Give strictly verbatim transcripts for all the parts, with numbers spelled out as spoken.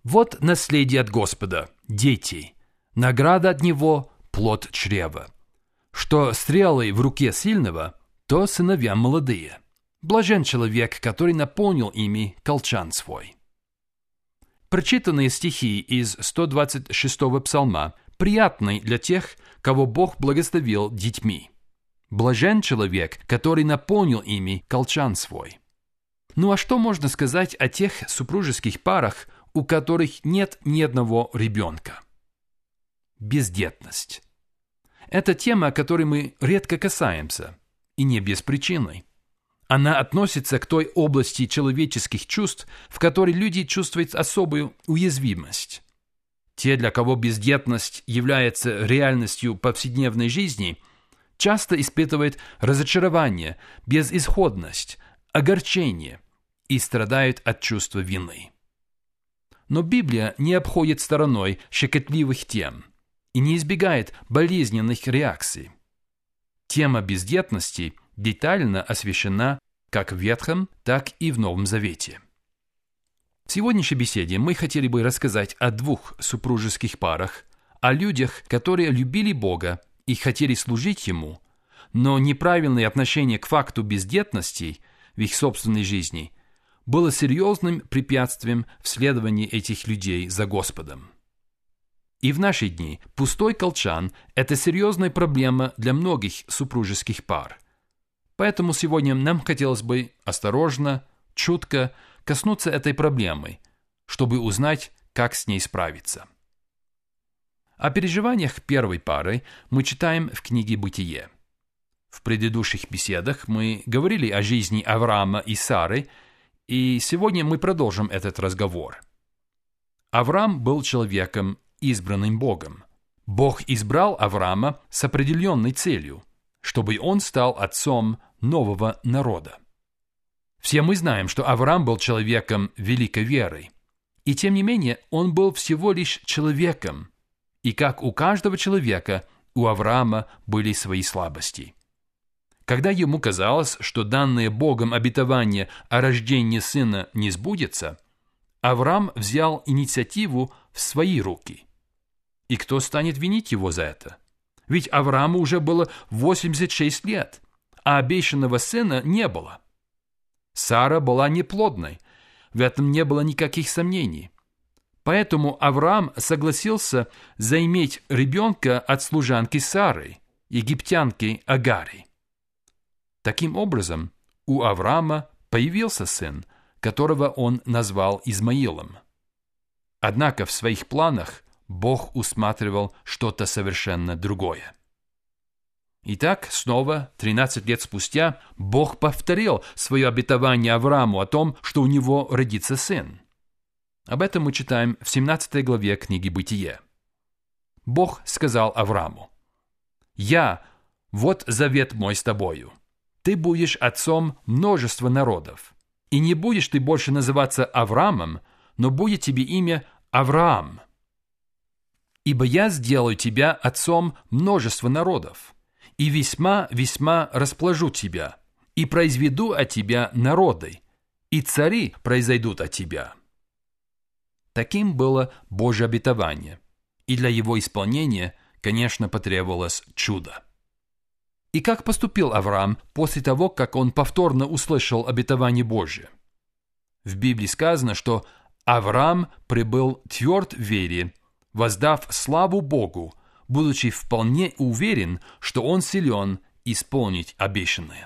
Вот наследие от Господа, дети, награда от Него – плод чрева. Что стрелы в руке сильного, то сыновья молодые. Блажен человек, который наполнил ими колчан свой. Прочитанные стихи из сто двадцать шестого псалма приятны для тех, кого Бог благословил детьми. Блажен человек, который наполнил ими колчан свой. Ну а что можно сказать о тех супружеских парах, у которых нет ни одного ребенка? Бездетность. Это тема, которой мы редко касаемся, и не без причины. Она относится к той области человеческих чувств, в которой люди чувствуют особую уязвимость. Те, для кого бездетность является реальностью повседневной жизни, часто испытывают разочарование, безысходность, огорчение и страдают от чувства вины. Но Библия не обходит стороной щекотливых тем и не избегает болезненных реакций. Тема бездетности детально освещена как в Ветхом, так и в Новом Завете. В сегодняшней беседе мы хотели бы рассказать о двух супружеских парах, о людях, которые любили Бога и хотели служить Ему, но неправильное отношение к факту бездетности в их собственной жизни было серьезным препятствием в следовании этих людей за Господом. И в наши дни пустой колчан – это серьезная проблема для многих супружеских пар. Поэтому сегодня нам хотелось бы осторожно, чутко коснуться этой проблемы, чтобы узнать, как с ней справиться. О переживаниях первой пары мы читаем в книге «Бытие». В предыдущих беседах мы говорили о жизни Авраама и Сары, и сегодня мы продолжим этот разговор. Авраам был человеком, избранным Богом. Бог избрал Авраама с определенной целью, чтобы он стал отцом нового народа. Все мы знаем, что Авраам был человеком великой веры, и тем не менее он был всего лишь человеком, и как у каждого человека, у Авраама были свои слабости. Когда ему казалось, что данное Богом обетование о рождении сына не сбудется, Авраам взял инициативу в свои руки. И кто станет винить его за это? Ведь Аврааму уже было восемьдесят шесть лет, а обещанного сына не было. Сара была неплодной, в этом не было никаких сомнений. Поэтому Авраам согласился заиметь ребенка от служанки Сары, египтянки Агари. Таким образом, у Авраама появился сын, которого он назвал Измаилом. Однако в своих планах Бог усматривал что-то совершенно другое. Итак, снова, тринадцать лет спустя, Бог повторил свое обетование Аврааму о том, что у него родится сын. Об этом мы читаем в семнадцатой главе книги «Бытие». Бог сказал Аврааму: «Я, вот завет мой с тобою. Ты будешь отцом множества народов, и не будешь ты больше называться Авраамом, но будет тебе имя Авраам. Ибо я сделаю тебя отцом множества народов, и весьма-весьма расплажу тебя, и произведу от тебя народы, и цари произойдут от тебя». Таким было Божье обетование, и для его исполнения, конечно, потребовалось чудо. И как поступил Авраам после того, как он повторно услышал обетование Божье? В Библии сказано, что Авраам пребыл тверд в вере, воздав славу Богу, будучи вполне уверен, что он силен исполнить обещанное.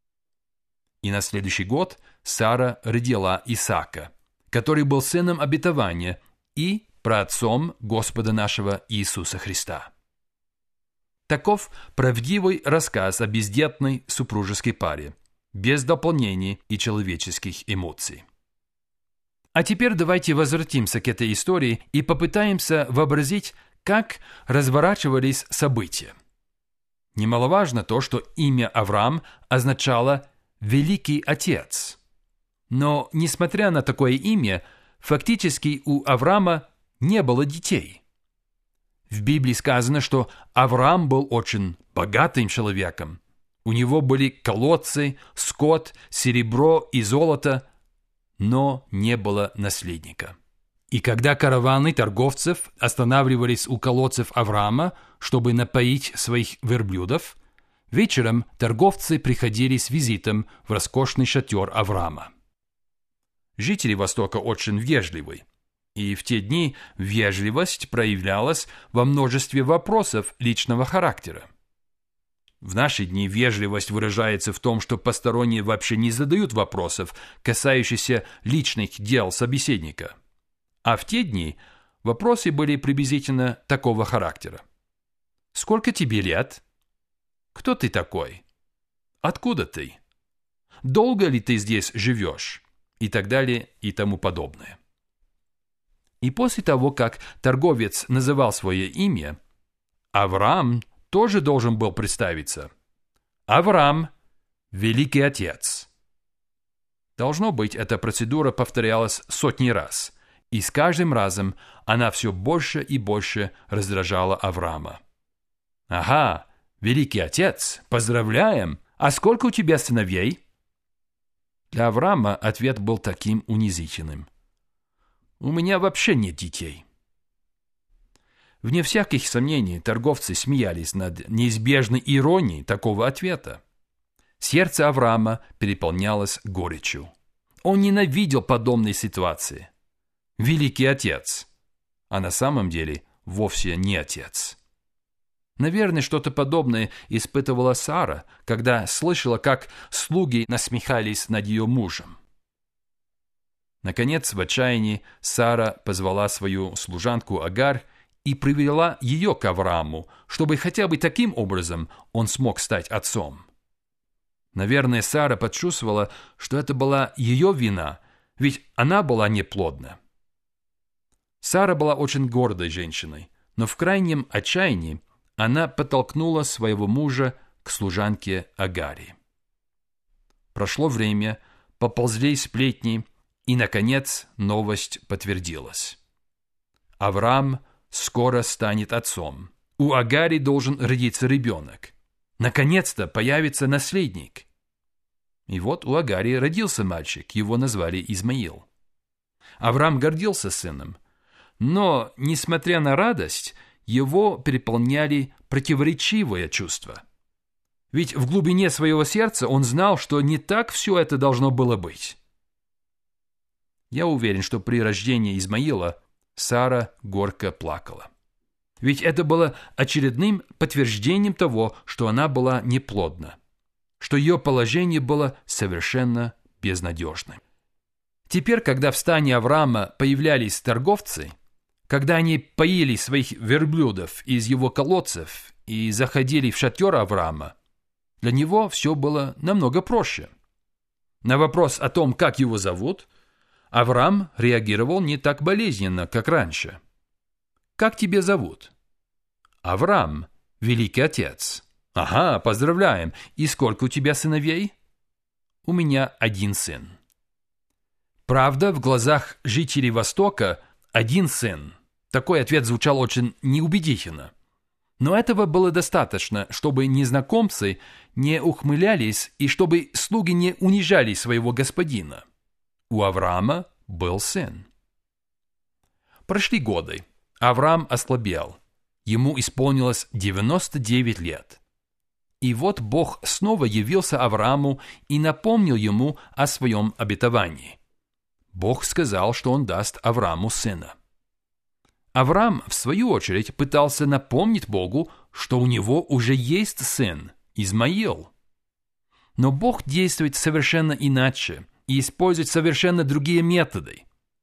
И на следующий год Сара родила Исаака, который был сыном обетования и праотцом Господа нашего Иисуса Христа. Таков правдивый рассказ о бездетной супружеской паре, без дополнений и человеческих эмоций. А теперь давайте возвратимся к этой истории и попытаемся вообразить, как разворачивались события. Немаловажно то, что имя Авраам означало «великий отец». Но, несмотря на такое имя, фактически у Авраама не было детей. В Библии сказано, что Авраам был очень богатым человеком. У него были колодцы, скот, серебро и золото, но не было наследника. И когда караваны торговцев останавливались у колодцев Авраама, чтобы напоить своих верблюдов, вечером торговцы приходили с визитом в роскошный шатер Авраама. Жители Востока очень вежливы, и в те дни вежливость проявлялась во множестве вопросов личного характера. В наши дни вежливость выражается в том, что посторонние вообще не задают вопросов, касающихся личных дел собеседника. А в те дни вопросы были приблизительно такого характера. «Сколько тебе лет? Кто ты такой? Откуда ты? Долго ли ты здесь живешь?» И так далее и тому подобное. И после того, как торговец называл свое имя, Авраам тоже должен был представиться. «Авраам, великий отец». Должно быть, эта процедура повторялась сотни раз, и с каждым разом она все больше и больше раздражала Авраама. «Ага, великий отец, поздравляем! А сколько у тебя сыновей?» Для Авраама ответ был таким унизительным. «У меня вообще нет детей». Вне всяких сомнений торговцы смеялись над неизбежной иронией такого ответа. Сердце Авраама переполнялось горечью. Он ненавидел подобные ситуации. Великий отец, а на самом деле вовсе не отец. Наверное, что-то подобное испытывала Сара, когда слышала, как слуги насмехались над ее мужем. Наконец, в отчаянии, Сара позвала свою служанку Агар и привела ее к Аврааму, чтобы хотя бы таким образом он смог стать отцом. Наверное, Сара почувствовала, что это была ее вина, ведь она была неплодна. Сара была очень гордой женщиной, но в крайнем отчаянии она подтолкнула своего мужа к служанке Агаре. Прошло время, поползли сплетни, и, наконец, новость подтвердилась. Авраам скоро станет отцом. У Агари должен родиться ребенок. Наконец-то появится наследник. И вот у Агари родился мальчик, его назвали Измаил. Авраам гордился сыном, но, несмотря на радость, его переполняли противоречивые чувства. Ведь в глубине своего сердца он знал, что не так все это должно было быть. Я уверен, что при рождении Измаила Сара горько плакала. Ведь это было очередным подтверждением того, что она была неплодна, что ее положение было совершенно безнадежным. Теперь, когда в стане Авраама появлялись торговцы, когда они поили своих верблюдов из его колодцев и заходили в шатер Авраама, для него все было намного проще. На вопрос о том, как его зовут, Авраам реагировал не так болезненно, как раньше. «Как тебя зовут?» «Авраам, великий отец». «Ага, поздравляем. И сколько у тебя сыновей?» «У меня один сын». Правда, в глазах жителей Востока один сын. Такой ответ звучал очень неубедительно. Но этого было достаточно, чтобы незнакомцы не ухмылялись и чтобы слуги не унижали своего господина. У Авраама был сын. Прошли годы. Авраам ослабел. Ему исполнилось девяносто девять лет. И вот Бог снова явился Аврааму и напомнил ему о своем обетовании. Бог сказал, что он даст Аврааму сына. Авраам, в свою очередь, пытался напомнить Богу, что у него уже есть сын, Измаил. Но Бог действует совершенно иначе и использует совершенно другие методы.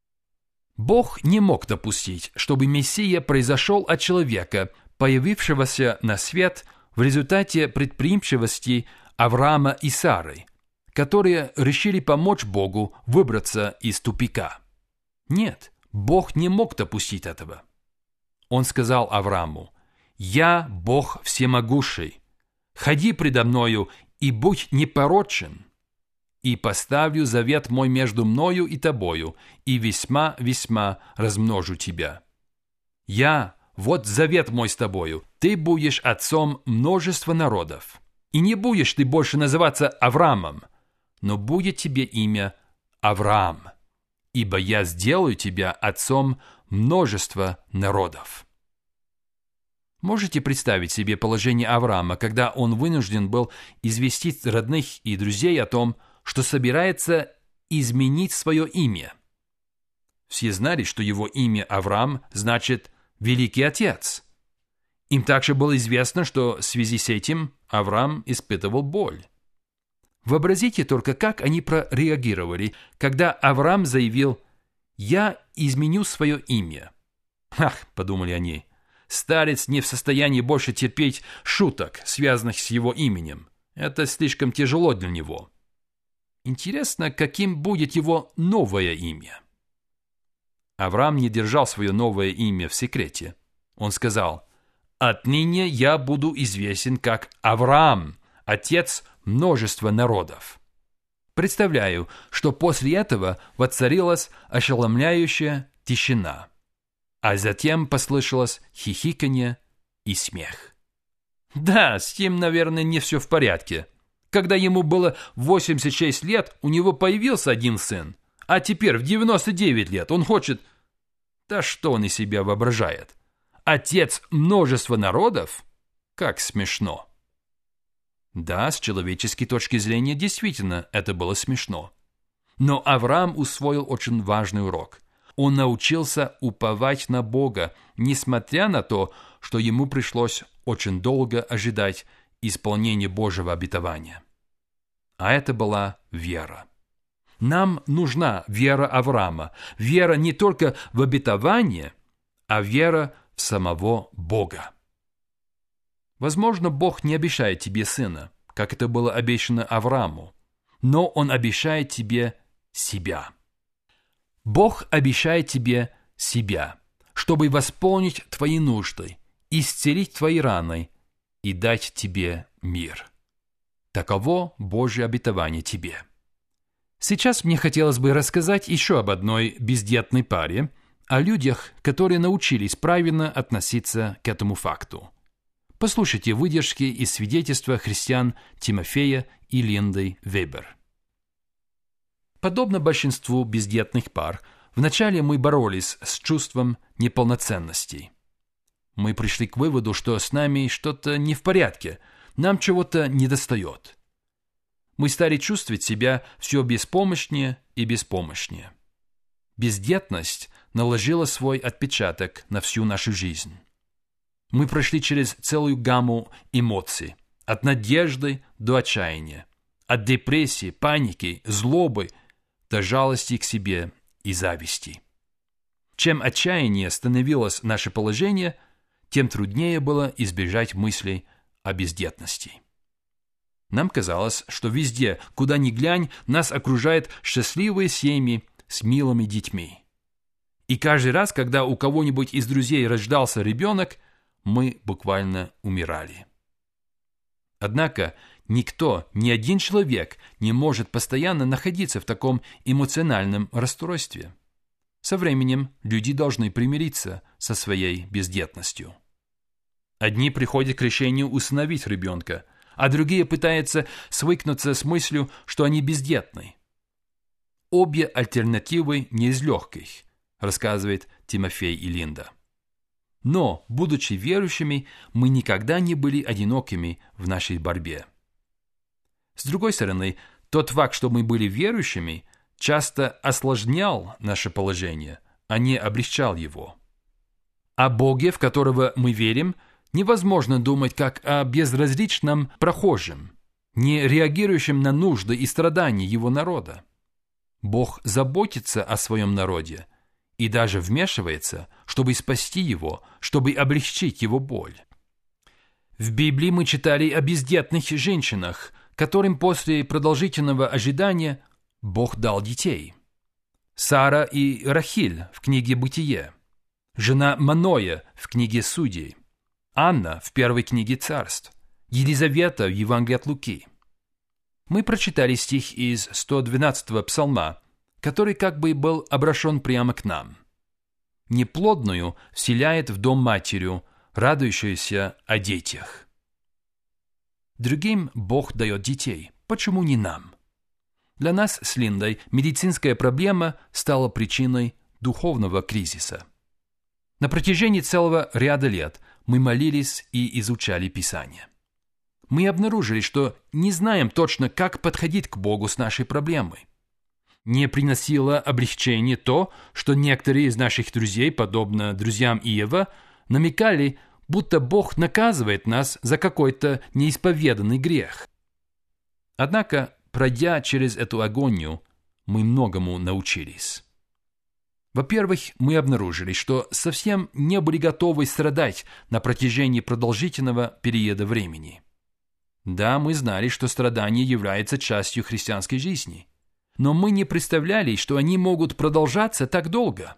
Бог не мог допустить, чтобы Мессия произошел от человека, появившегося на свет в результате предприимчивости Авраама и Сары, которые решили помочь Богу выбраться из тупика. Нет, Бог не мог допустить этого. Он сказал Аврааму: «Я Бог всемогущий, ходи предо мною и будь непорочен, и поставлю завет мой между мною и тобою, и весьма-весьма размножу тебя. Я, вот завет мой с тобою, ты будешь отцом множества народов, и не будешь ты больше называться Авраамом, но будет тебе имя Авраам, ибо я сделаю тебя отцом множества народов». Можете представить себе положение Авраама, когда он вынужден был известить родных и друзей о том, что собирается изменить свое имя? Все знали, что его имя Авраам значит «Великий Отец». Им также было известно, что в связи с этим Авраам испытывал боль. Вообразите только, как они прореагировали, когда Авраам заявил «Я изменю свое имя». «Ах», — подумали они, — «старец не в состоянии больше терпеть шуток, связанных с его именем. Это слишком тяжело для него». Интересно, каким будет его новое имя? Авраам не держал свое новое имя в секрете. Он сказал: «Отныне я буду известен как Авраам, отец множества народов». Представляю, что после этого воцарилась ошеломляющая тишина, а затем послышалось хихиканье и смех. Да, с ним, наверное, не все в порядке. Когда ему было восемьдесят шесть лет, у него появился один сын, а теперь в девяносто девять лет он хочет... Да что он из себя воображает? Отец множества народов? Как смешно. Да, с человеческой точки зрения действительно это было смешно. Но Авраам усвоил очень важный урок. Он научился уповать на Бога, несмотря на то, что ему пришлось очень долго ожидать исполнения Божьего обетования. А это была вера. Нам нужна вера Авраама, вера не только в обетование, а вера в самого Бога. Возможно, Бог не обещает тебе сына, как это было обещано Аврааму, но Он обещает тебе себя. Бог обещает тебе себя, чтобы восполнить твои нужды, исцелить твои раны и дать тебе мир. Таково Божье обетование тебе. Сейчас мне хотелось бы рассказать еще об одной бездетной паре, о людях, которые научились правильно относиться к этому факту. Послушайте выдержки из свидетельства христиан Тимофея и Линды Вебер. Подобно большинству бездетных пар, вначале мы боролись с чувством неполноценности. Мы пришли к выводу, что с нами что-то не в порядке, нам чего-то недостает. Мы стали чувствовать себя все беспомощнее и беспомощнее. Бездетность наложила свой отпечаток на всю нашу жизнь. Мы прошли через целую гамму эмоций, от надежды до отчаяния, от депрессии, паники, злобы до жалости к себе и зависти. Чем отчаяннее становилось наше положение, тем труднее было избежать мыслей о бездетности. Нам казалось, что везде, куда ни глянь, нас окружают счастливые семьи с милыми детьми. И каждый раз, когда у кого-нибудь из друзей рождался ребенок, мы буквально умирали. Однако никто, ни один человек не может постоянно находиться в таком эмоциональном расстройстве. Со временем люди должны примириться со своей бездетностью. Одни приходят к решению усыновить ребенка, а другие пытаются свыкнуться с мыслью, что они бездетны. Обе альтернативы не из легких, рассказывает Тимофей и Линда. Но, будучи верующими, мы никогда не были одинокими в нашей борьбе. С другой стороны, тот факт, что мы были верующими, часто осложнял наше положение, а не облегчал его. О Боге, в которого мы верим, невозможно думать как о безразличном прохожем, не реагирующем на нужды и страдания его народа. Бог заботится о своем народе и даже вмешивается, чтобы спасти его, чтобы облегчить его боль. В Библии мы читали о бездетных женщинах, которым после продолжительного ожидания Бог дал детей. Сара и Рахиль в книге «Бытие», жена Маноя в книге «Судей», Анна в первой книге «Царств», Елизавета в Евангелии от Луки. Мы прочитали стих из сто двенадцатого псалма, который как бы был обращен прямо к нам. «Неплодную вселяет в дом матерью, радующуюся о детях». Другим Бог дает детей, почему не нам? Для нас с Линдой медицинская проблема стала причиной духовного кризиса. На протяжении целого ряда лет мы молились и изучали Писание. Мы обнаружили, что не знаем точно, как подходить к Богу с нашей проблемой. Не приносило облегчения то, что некоторые из наших друзей, подобно друзьям Иова, намекали, будто Бог наказывает нас за какой-то неисповеданный грех. Однако, пройдя через эту агонию, мы многому научились. Во-первых, мы обнаружили, что совсем не были готовы страдать на протяжении продолжительного периода времени. Да, мы знали, что страдание является частью христианской жизни, но мы не представляли, что они могут продолжаться так долго.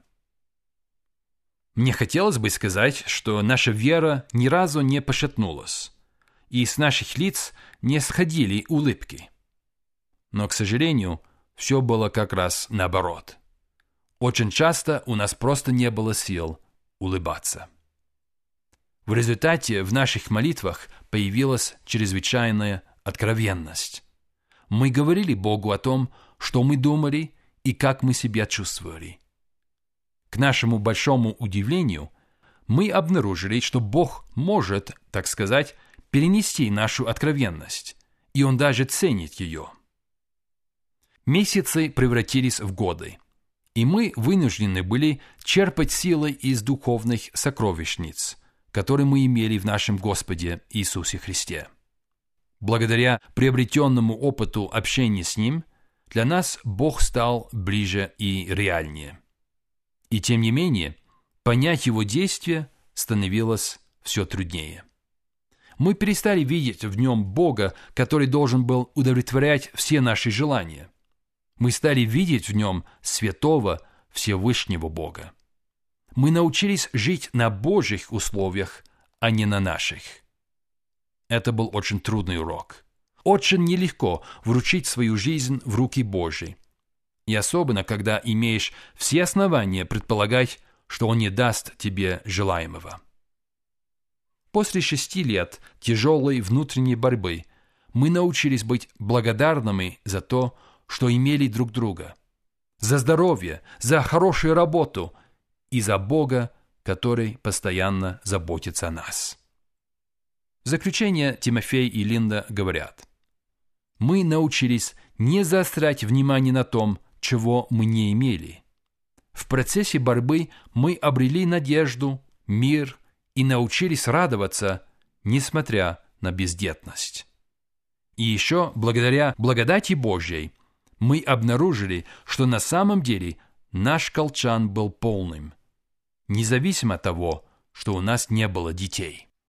Мне хотелось бы сказать, что наша вера ни разу не пошатнулась, и с наших лиц не сходили улыбки. Но, к сожалению, все было как раз наоборот. Очень часто у нас просто не было сил улыбаться. В результате в наших молитвах появилась чрезвычайная откровенность. Мы говорили Богу о том, что мы думали и как мы себя чувствовали. К нашему большому удивлению, мы обнаружили, что Бог может, так сказать, перенести нашу откровенность, и Он даже ценит ее. Месяцы превратились в годы, и мы вынуждены были черпать силы из духовных сокровищниц, которые мы имели в нашем Господе Иисусе Христе. Благодаря приобретенному опыту общения с Ним, для нас Бог стал ближе и реальнее. И тем не менее, понять Его действия становилось все труднее. Мы перестали видеть в Нем Бога, который должен был удовлетворять все наши желания. Мы стали видеть в Нем святого Всевышнего Бога. Мы научились жить на Божьих условиях, а не на наших. Это был очень трудный урок. Очень нелегко вручить свою жизнь в руки Божьи. И особенно, когда имеешь все основания предполагать, что Он не даст тебе желаемого. После шести лет тяжелой внутренней борьбы мы научились быть благодарными за то, что имели друг друга, за здоровье, за хорошую работу и за Бога, который постоянно заботится о нас. В заключение Тимофей и Линда говорят: «Мы научились не заострять внимание на том, чего мы не имели. В процессе борьбы мы обрели надежду, мир и научились радоваться, несмотря на бездетность. И еще благодаря благодати Божьей мы обнаружили, что на самом деле наш колчан был полным, независимо от того, что у нас не было детей».